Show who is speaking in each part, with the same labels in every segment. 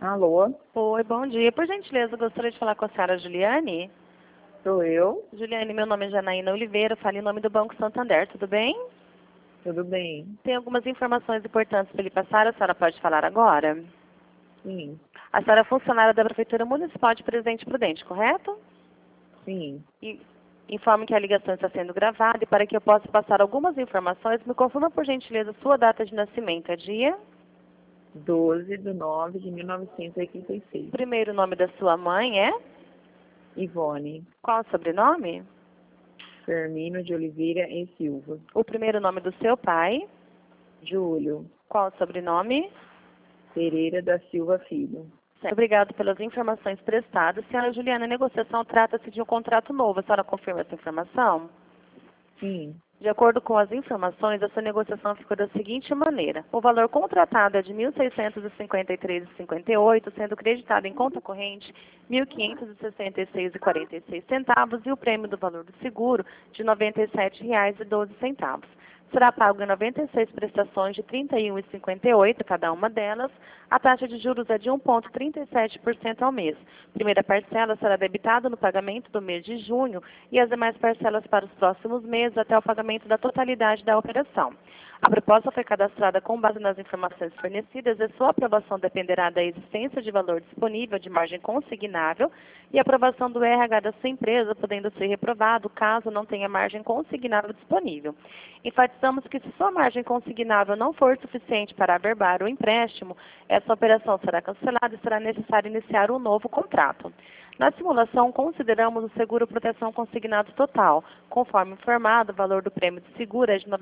Speaker 1: Alô,
Speaker 2: Oi, bom dia. Por gentileza, eu gostaria de falar com a senhora Juliane.
Speaker 1: sou eu.
Speaker 2: Juliane, meu nome é Janaína Oliveira, falo em nome do Banco Santander, tudo bem?
Speaker 1: Tudo bem?
Speaker 2: Tem algumas informações importantes para lhe passar, a senhora pode falar agora?
Speaker 1: Sim,
Speaker 2: A senhora é funcionária da Prefeitura Municipal de Presidente Prudente, correto?
Speaker 1: sim.
Speaker 2: E informo que a ligação está sendo gravada e para que eu possa passar algumas informações, me confirma por gentileza sua data de nascimento, é dia?
Speaker 1: 12/9/1986.
Speaker 2: Primeiro nome da sua mãe é?
Speaker 1: Ivone,
Speaker 2: Qual o sobrenome?
Speaker 1: Firmino de Oliveira e Silva.
Speaker 2: O primeiro nome do seu pai?
Speaker 1: Júlio,
Speaker 2: Qual o sobrenome?
Speaker 1: Pereira da Silva Filho.
Speaker 2: Certo. Obrigado pelas informações prestadas. Senhora Juliana, a negociação trata-se de um contrato novo. A senhora confirma essa informação?
Speaker 1: Sim,
Speaker 2: De acordo com as informações, essa negociação ficou da seguinte maneira. O valor contratado é de R$ 1.653,58, sendo creditado em conta corrente R$ 1.566,46 e o prêmio do valor do seguro de R$ 97,12. Será pago em 96 prestações de R$ 31,58 cada uma delas. A taxa de juros é de 1,37% ao mês. Primeira parcela será debitada no pagamento do mês de junho e as demais parcelas para os próximos meses até o pagamento da totalidade da operação. A proposta foi cadastrada com base nas informações fornecidas e sua aprovação dependerá da existência de valor disponível de margem consignável e aprovação do RH da sua empresa, podendo ser reprovado caso não tenha margem consignável disponível. Enfatizamos que se sua margem consignável não for suficiente para averbar o empréstimo, essa operação será cancelada e será necessário iniciar um novo contrato. Na simulação, consideramos o seguro proteção consignado total. Conforme informado, o valor do prêmio de seguro é de R$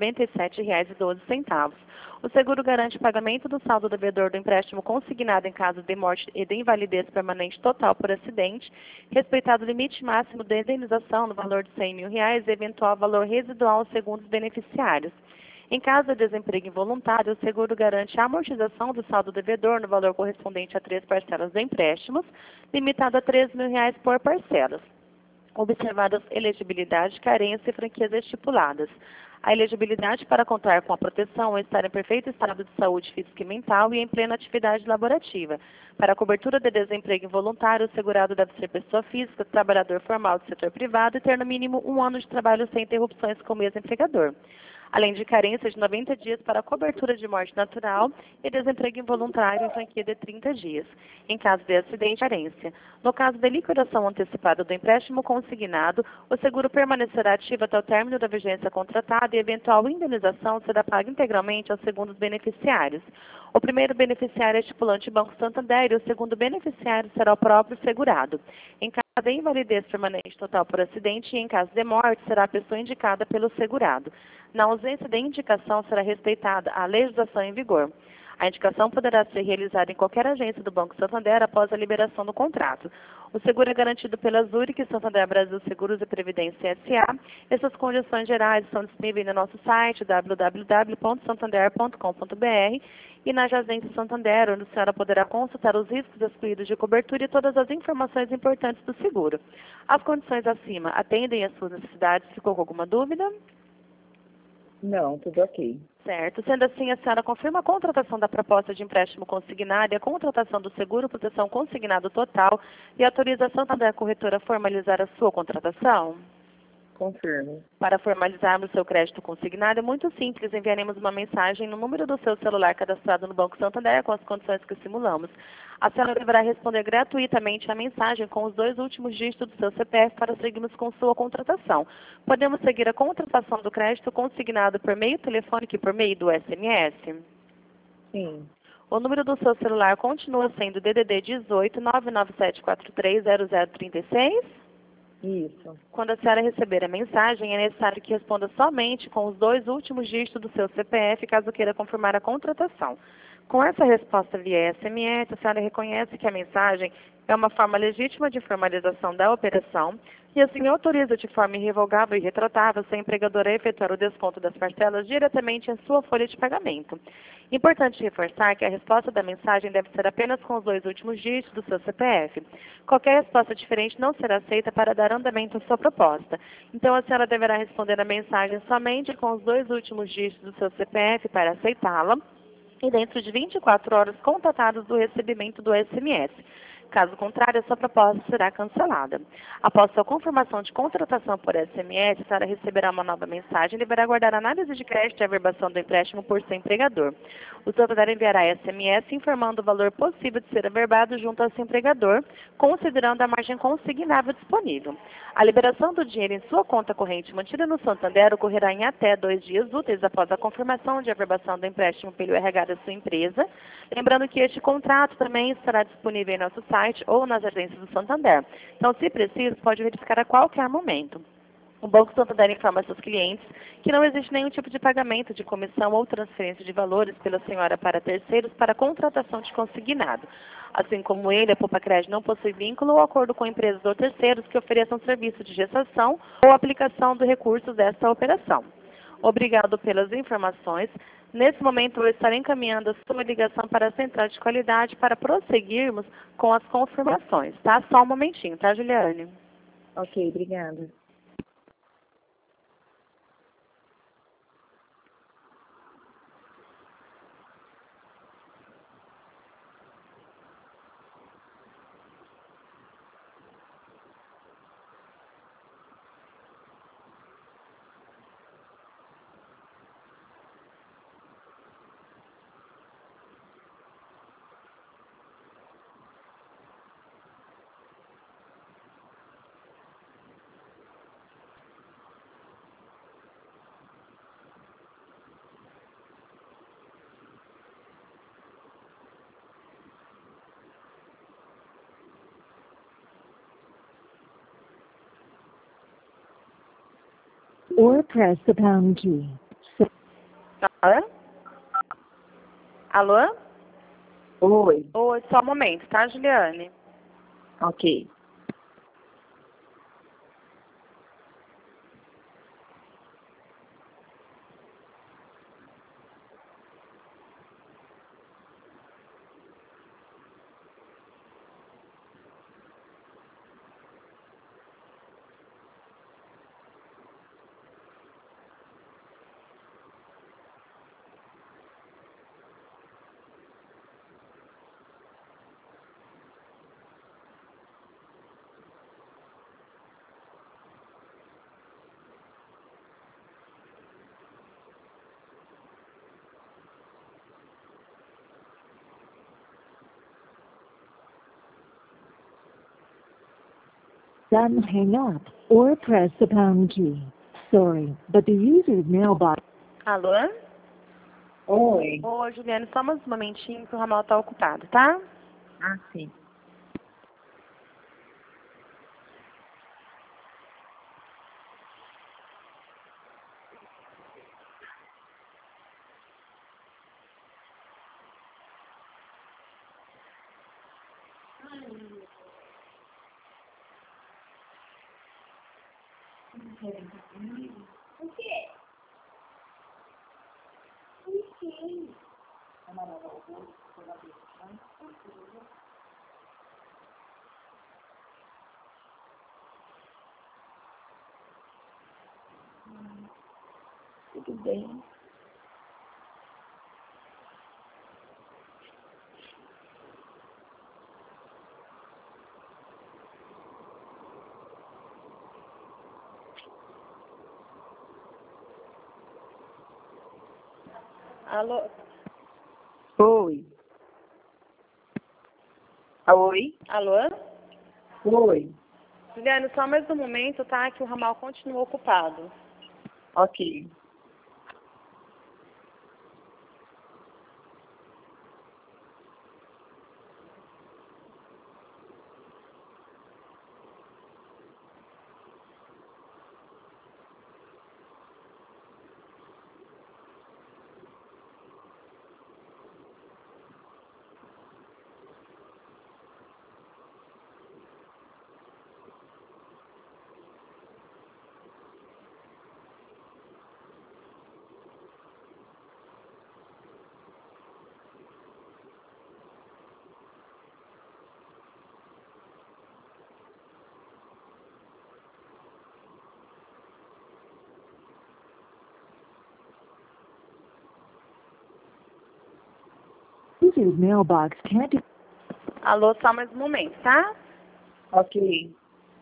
Speaker 2: 97,12. O seguro garante o pagamento do saldo devedor do empréstimo consignado em caso de morte e de invalidez permanente total por acidente, respeitado o limite máximo de indenização no valor de R$ 100 mil e eventual valor residual segundo os beneficiários. Em caso de desemprego involuntário, o seguro garante a amortização do saldo devedor no valor correspondente a 3 parcelas do empréstimo, limitado a R$ 3 mil por parcelas, observadas elegibilidade, carência e franquias estipuladas. A elegibilidade para contar com a proteção é estar em perfeito estado de saúde física e mental e em plena atividade laborativa. Para a cobertura de desemprego involuntário, o segurado deve ser pessoa física, trabalhador formal do setor privado e ter no mínimo 1 ano de trabalho sem interrupções com o mesmo empregador, além de carência de 90 dias para a cobertura de morte natural e desemprego involuntário em franquia de 30 dias, em caso de acidente, carência. No caso de liquidação antecipada do empréstimo consignado, o seguro permanecerá ativo até o término da vigência contratada e eventual indenização será paga integralmente aos segundos beneficiários. O primeiro beneficiário é estipulante Banco Santander e o segundo beneficiário será o próprio segurado. Em caso de invalidez permanente total por acidente e em caso de morte, será a pessoa indicada pelo segurado. Na ausência de indicação, será respeitada a legislação em vigor. A indicação poderá ser realizada em qualquer agência do Banco Santander após a liberação do contrato. O seguro é garantido pela Zurich Santander Brasil Seguros e Previdência S.A. Essas condições gerais estão disponíveis no nosso site www.santander.com.br e na agência Santander, onde a senhora poderá consultar os riscos excluídos de cobertura e todas as informações importantes do seguro. As condições acima atendem às suas necessidades? Ficou com alguma dúvida?
Speaker 1: Não, tudo ok.
Speaker 2: Certo. Sendo assim, a senhora confirma a contratação da proposta de empréstimo consignado e a contratação do seguro proteção consignado total e autorização da corretora a formalizar a sua contratação?
Speaker 1: Confirmo.
Speaker 2: Para formalizarmos o seu crédito consignado, é muito simples. Enviaremos uma mensagem no número do seu celular cadastrado no Banco Santander com as condições que simulamos. A senhora deverá responder gratuitamente a mensagem com os 2 últimos dígitos do seu CPF para seguirmos com sua contratação. Podemos seguir a contratação do crédito consignado por meio telefônico e por meio do SMS?
Speaker 1: Sim,
Speaker 2: O número do seu celular continua sendo DDD 18 99743 0036?
Speaker 1: isso.
Speaker 2: Quando a senhora receber a mensagem, é necessário que responda somente com os 2 últimos dígitos do seu CPF, caso queira confirmar a contratação. Com essa resposta via SMS, a senhora reconhece que a mensagem é uma forma legítima de formalização da operação e assim autoriza de forma irrevogável e retratável seu empregador a efetuar o desconto das parcelas diretamente em sua folha de pagamento. Importante reforçar que a resposta da mensagem deve ser apenas com os 2 últimos dígitos do seu CPF. Qualquer resposta diferente não será aceita para dar andamento à sua proposta. Então, a senhora deverá responder a mensagem somente com os 2 últimos dígitos do seu CPF para aceitá-la. e dentro de 24 horas contatados do recebimento do SMS. Caso contrário, a sua proposta será cancelada. Após sua confirmação de contratação por SMS, a senhora receberá uma nova mensagem e deverá aguardar a análise de crédito e averbação do empréstimo por seu empregador. O Santander enviará SMS informando o valor possível de ser averbado junto ao seu empregador, considerando a margem consignável disponível. A liberação do dinheiro em sua conta corrente mantida no Santander ocorrerá em até 2 dias úteis após a confirmação de averbação do empréstimo pelo RH da sua empresa. Lembrando que este contrato também estará disponível em nosso site ou nas agências do Santander. Então, se preciso, pode verificar a qualquer momento. O Banco Santander informa a seus clientes que não existe nenhum tipo de pagamento de comissão ou transferência de valores pela senhora para terceiros para contratação de consignado. Assim como ele, a Poupa Crédito não possui vínculo ou acordo com empresas ou terceiros que ofereçam serviço de gestação ou aplicação de recursos desta operação. Obrigado pelas informações. Nesse momento, eu estarei encaminhando a sua ligação para a central de qualidade para prosseguirmos com as confirmações, tá? Só um momentinho, tá, Juliane?
Speaker 1: Ok, obrigada.
Speaker 3: Or press the pound key.
Speaker 2: Alô? Alô?
Speaker 1: Oi,
Speaker 2: Oi, só um momento, tá, Juliane?
Speaker 1: ok.
Speaker 3: Then hang up or press the pound key. Sorry, but the user's mailbox.
Speaker 2: Alô?
Speaker 1: Oi.
Speaker 2: Oi, Juliane, só mais um momentinho que o ramal tá ocupado, tá?
Speaker 1: Ah, sim. Tudo bem.
Speaker 2: Alô?
Speaker 1: Oi. Oi?
Speaker 2: Alô?
Speaker 1: Oi.
Speaker 2: Juliane, só mais um momento, tá? Que o ramal continua ocupado.
Speaker 1: Ok.
Speaker 3: user's mailbox can't...
Speaker 2: Alô, só mais um momento, tá?
Speaker 1: Ok.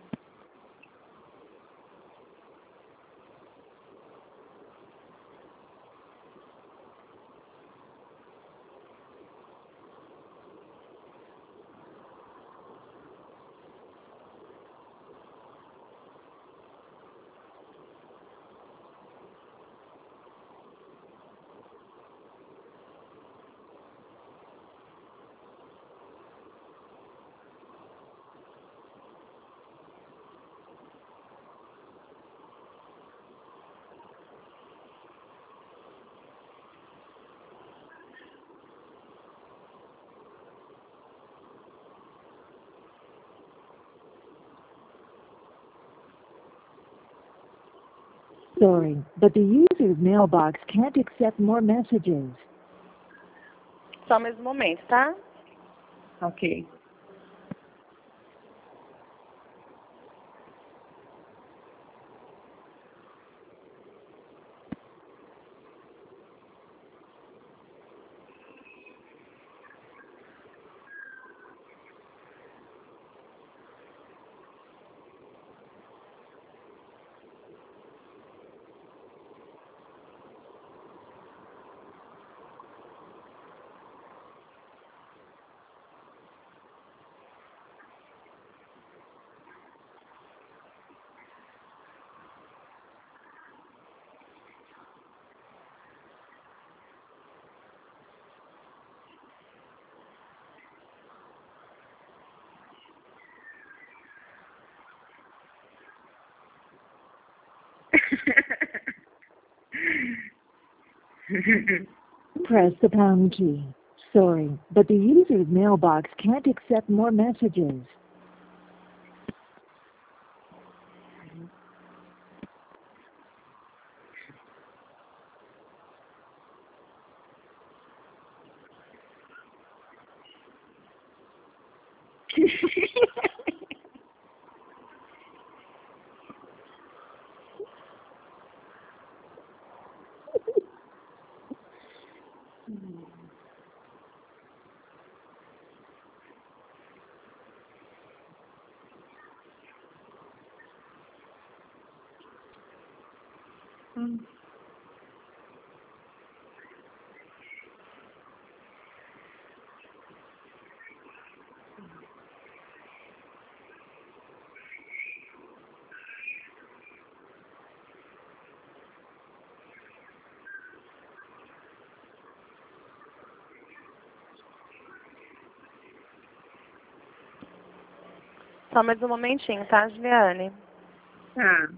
Speaker 3: Sorry, but the user's mailbox can't accept more messages.
Speaker 2: Só mais um momento, tá?
Speaker 1: Ok.
Speaker 3: Press the pound key. Sorry, but the user's mailbox can't accept more messages.
Speaker 2: Só mais um momentinho, tá, Juliane?
Speaker 1: Tá.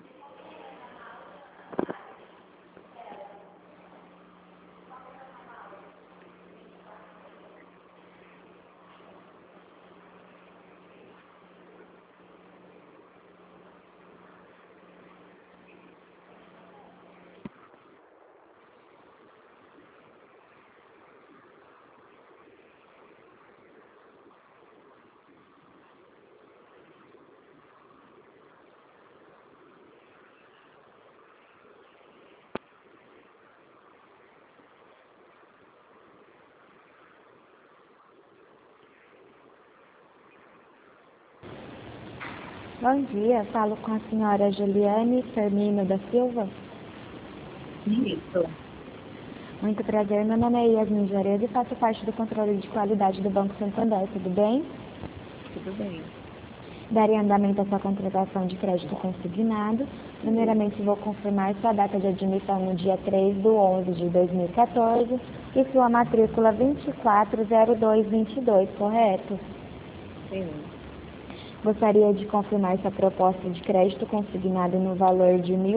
Speaker 4: Bom dia, falo com a senhora Juliane Firmino da Silva.
Speaker 1: Isso.
Speaker 4: Muito prazer, meu nome é Yasmin Juarez e faço parte do controle de qualidade do Banco Santander, tudo bem?
Speaker 1: Tudo bem.
Speaker 4: Darei andamento à sua contratação de crédito consignado. Primeiramente, vou confirmar sua data de admissão no dia 3/11 de 2014 e sua matrícula 240222, correto?
Speaker 1: Sim.
Speaker 4: Gostaria de confirmar sua proposta de crédito consignado no valor de R$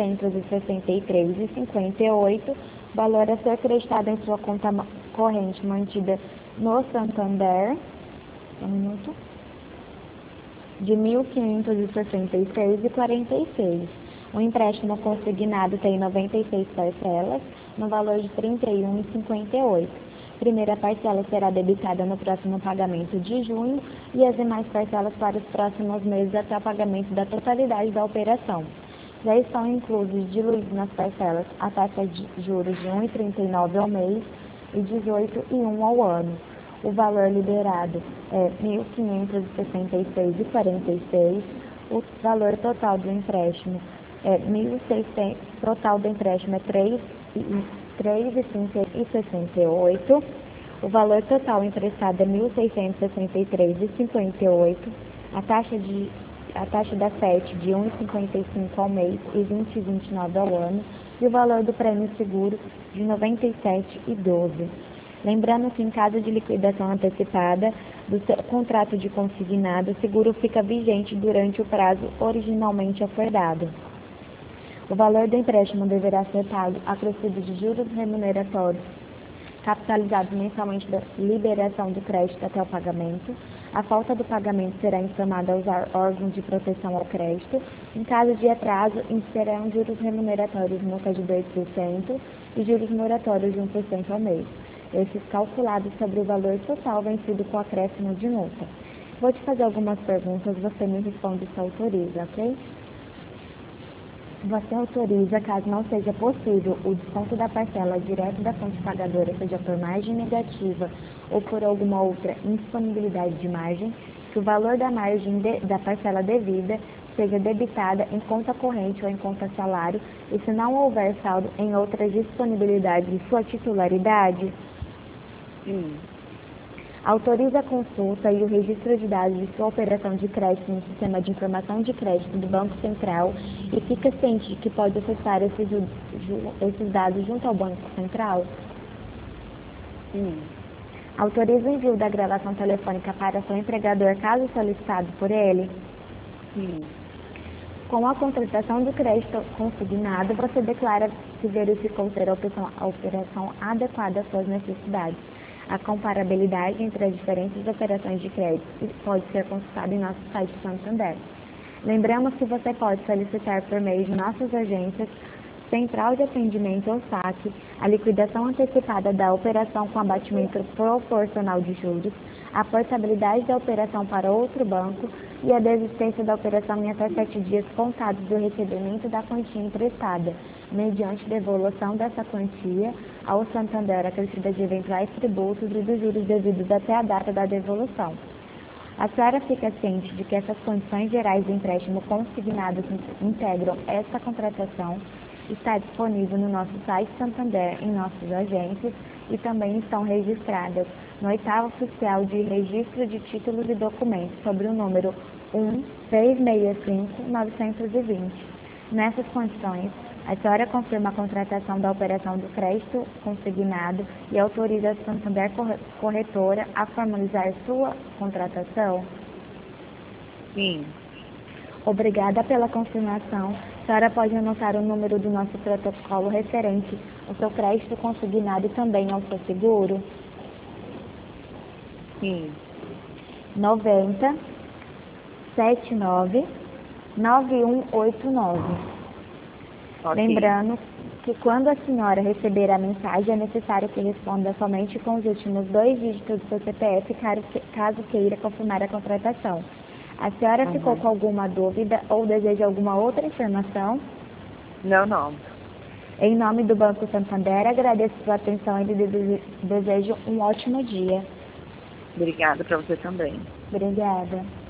Speaker 4: 1.663,58, valor a ser creditado em sua conta corrente mantida no Santander, de R$ 1.566,46. O empréstimo consignado tem 96 parcelas, no valor de R$ 31,58. Primeira parcela será debitada no próximo pagamento de junho e as demais parcelas para os próximos meses até o pagamento da totalidade da operação. Já estão inclusos diluídos nas parcelas a taxa de juros de R$ 1,39 ao mês 1.518,1 ao ano. O valor liberado é 1.566,46. O valor total do empréstimo é 1.600, total do empréstimo é 3,68. O valor total emprestado é 1.663,58. A taxa da FET de 1,55 ao mês e 20,29 ao ano. E o valor do prêmio seguro de 97,12. Lembrando que em caso de liquidação antecipada do seu contrato de consignado, o seguro fica vigente durante o prazo originalmente acordado. O valor do empréstimo deverá ser pago acrescido de juros remuneratórios, capitalizados mensalmente da liberação do crédito até o pagamento. A falta do pagamento será informada aos órgãos de proteção ao crédito. Em caso de atraso, incidirão juros remuneratórios multa de 2% e juros moratórios de 1% ao mês. Esses calculados sobre o valor total vencido com acréscimo de multa. Vou te fazer algumas perguntas, você me responde se autoriza, ok? Você autoriza, caso não seja possível, o desconto da parcela direto da fonte pagadora, seja por margem negativa ou por alguma outra indisponibilidade de margem, que o valor da margem da parcela devida seja debitada em conta corrente ou em conta salário, e se não houver saldo em outras disponibilidades de sua titularidade.
Speaker 1: Sim.
Speaker 4: Autoriza a consulta e o registro de dados de sua operação de crédito no Sistema de Informação de Crédito do Banco Central e fica ciente de que pode acessar esses dados junto ao Banco Central.
Speaker 1: Sim.
Speaker 4: Autoriza o envio da gravação telefônica para seu empregador, caso solicitado por ele.
Speaker 1: Sim.
Speaker 4: Com a contratação do crédito consignado, você declara se verificou ser a operação adequada às suas necessidades. A comparabilidade entre as diferentes operações de crédito pode ser consultada em nosso site Santander. Lembramos que você pode solicitar por meio de nossas agências, Central de Atendimento ou SAC, a liquidação antecipada da operação com abatimento proporcional de juros, a portabilidade da operação para outro banco e a desistência da operação em até 7 dias contados do recebimento da quantia emprestada, mediante devolução dessa quantia ao Santander acrescida de eventuais tributos e dos juros devidos até a data da devolução. A senhora fica ciente de que essas condições gerais de empréstimo consignadas integram esta contratação, está disponível no nosso site Santander, em nossas agências, e também estão registradas no 8º Oficial de Registro de Títulos e Documentos, sobre o número 1365920. Nessas condições, a senhora confirma a contratação da operação do crédito consignado e autoriza a Santander Corretora a formalizar sua contratação?
Speaker 1: Sim.
Speaker 4: Obrigada pela confirmação. A senhora pode anotar o número do nosso protocolo referente ao seu crédito consignado e também ao seu seguro?
Speaker 1: Sim.
Speaker 4: 90 79 9189.
Speaker 1: Ok.
Speaker 4: Lembrando que quando a senhora receber a mensagem, é necessário que responda somente com os últimos 2 dígitos do seu CPF, caso queira confirmar a contratação. A senhora ficou com alguma dúvida ou deseja alguma outra informação?
Speaker 1: Não.
Speaker 4: Em nome do Banco Santander, agradeço sua atenção e desejo um ótimo dia.
Speaker 1: Obrigada para você também.
Speaker 4: Obrigada.